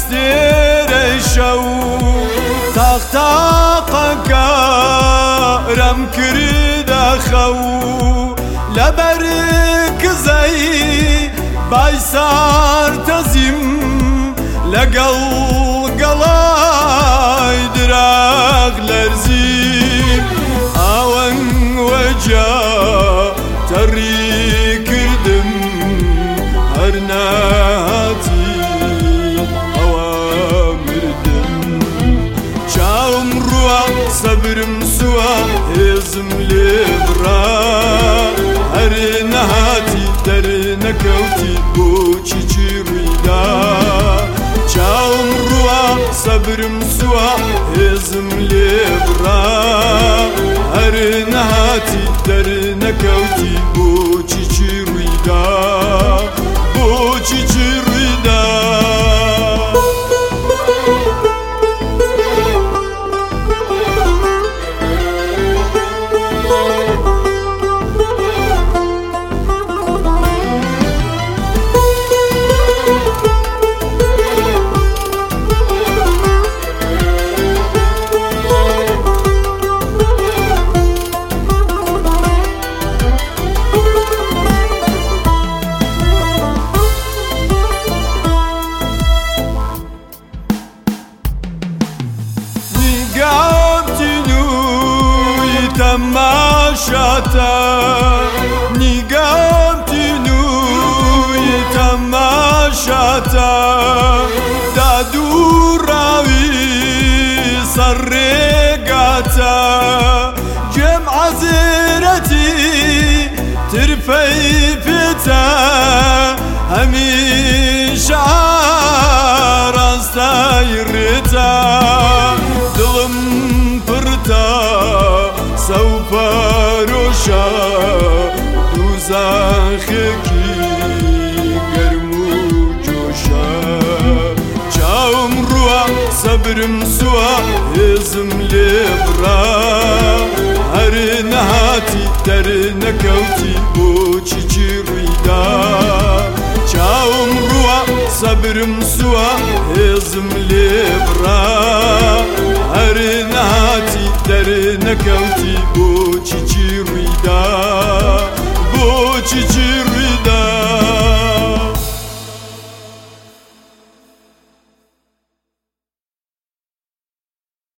ئەستێرەی شەو تاقتاقەکە رەم کردە خەو لەبەر کزەی بای سارتەزیم لەگەڵ گەڵای دراغ لەرزیم ئاوەنگ وەجا تەڕی کردم هەر نەهاتی ئەوە مردم چاوم ڕوە سەبرم سووە هێزم لێ بڕا هەر نەهاتی دەرنەکەوتی بۆچی چی ڕوویدا چاوم ڕوە سەبرم سووە هێزم لێ بڕا هەر نەهاتی دەرنەکەوتی بۆچی چی ڕوویدا بۆچی چی ڕوویدا تەماشاتە نیگەمتین وی تەماشاتە دادوڕاوی سەر ڕێگاتە گوێم عەزیرەتی ترفەی پێتە هەمیشە ڕاستای ڕێتە دڵم پڕتە سەوپەرۆشە دووزەخێکی گەرم و جۆشە چاوم ڕوە سەبرم سووە هێزم لێ بڕا هەر نەهاتی دەرنەکەوتی بۆچی چی ڕوویدا چاوم ڕوە سەبرم سووە هێزم لێ بڕا هەر نەهاتی دەرنەکەوتی بۆچی چی ڕوویدا بۆچی چی